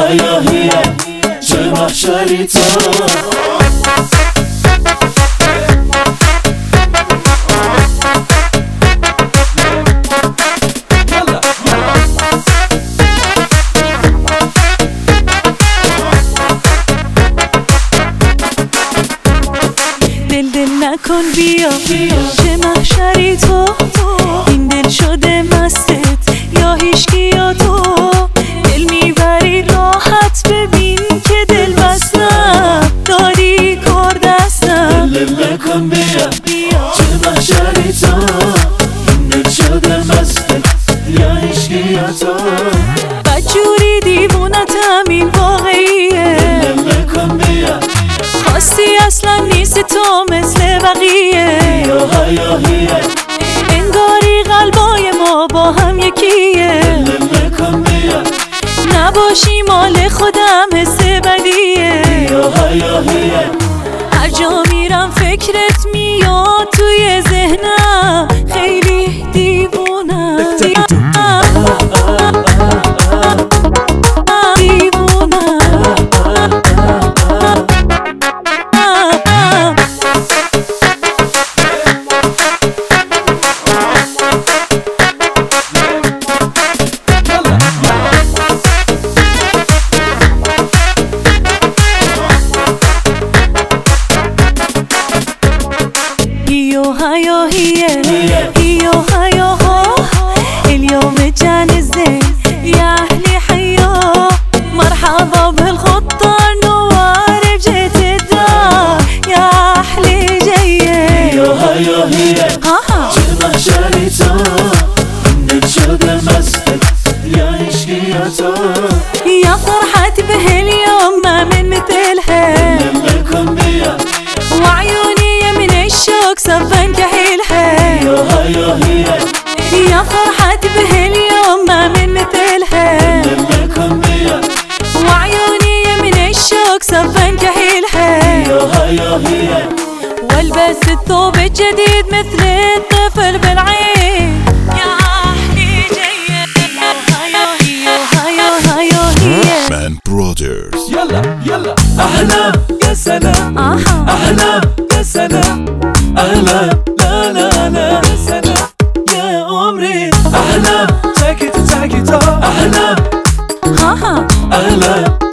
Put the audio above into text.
هیاهیه چه محشری تو دل نکن بیا چه محشری تو این دل شده مستت یا هیچکی یا تو دل میبری راحت ببین که دل بستم داری کار دستم دل نکن بیا چه محشری تو این دل شده مستت یا هیچکی یا تو بدجوری دیوونتم این واقعیه دل نکن بیا خواستی اصلا نیست تو مثل بقیه هیاهیه انگاری قلبای ما با هم یکیه دل نکن بیا نباشی مال خودم حس بدیه هیاهیه هر جا میرم فکرت میاد توی ذهنم خیلی دیوونم هياهية هيو هيو هو اليوم جانزين يا أهلي حيو مرحبا بالخطة النوار بجيت الدار يا أهلي جاية هياهية چه محشری تو دل شده مستت یا عشقی یا تو يا فرحتي بهاليوم ما من مثلها دل نکن بیا وعيوني من الشوق صفن كحيلها هیاهیه يا فرحتي بهاليوم ما من مثلها دل نکن بیا وعيوني من الشوق صفن كحيلها هیاهیه والبس الثوب الجديد مثل الطفل بالعين يا أهلي جاية هيا Man Brothers. يلا يلا أحلى يا سلام أحلى يا سلام أحلى لا لا لا يا سلام يا عمري أحلى take it أحلى أحلى